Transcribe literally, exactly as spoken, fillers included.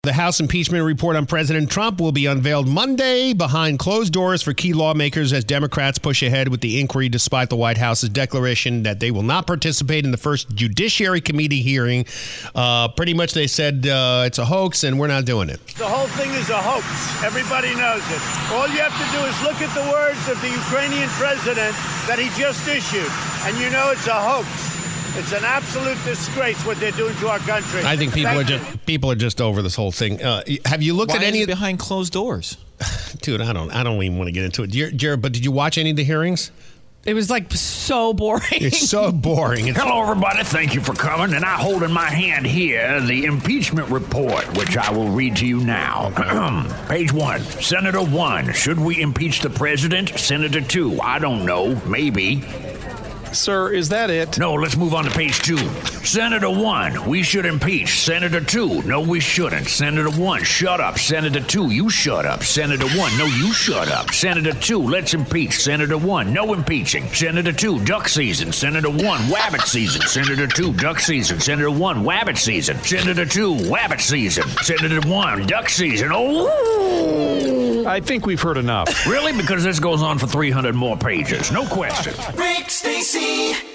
The House impeachment report on President Trump will be unveiled Monday behind closed doors for key lawmakers as Democrats push ahead with the inquiry despite the White House's declaration that they will not participate in the first Judiciary Committee hearing. Uh, pretty much they said uh, it's a hoax and we're not doing it. The whole thing is a hoax. Everybody knows it. All you have to do is look at the words of the Ukrainian president that he just issued, and you know it's a hoax. It's an absolute disgrace what they're doing to our country. I think people Thank are just people are just over this whole thing. Uh, have you looked Why at any is of it behind closed doors? Dude, I don't I don't even want to get into it. Jared, but did you watch any of the hearings? It was like so boring. It's so boring. It's- Hello, everybody. Thank you for coming. And I hold in my hand here the impeachment report, which I will read to you now. Page one. Senator one. Should we impeach the president? Senator two. I don't know. Maybe. Sir, is that it? No, let's move on to page two. Senator one, we should impeach. Senator two, no, we shouldn't. Senator one, shut up. Senator two, you shut up. Senator one, no, you shut up. Senator two, let's impeach. Senator one, no impeaching. Senator two, duck season. Senator one, wabbit season. Senator two, duck season. Senator one, wabbit season. Senator two, wabbit season. Senator one, duck season. Oh! I think we've heard enough. Really? Because this goes on for three hundred more pages. No question. Rick Stacy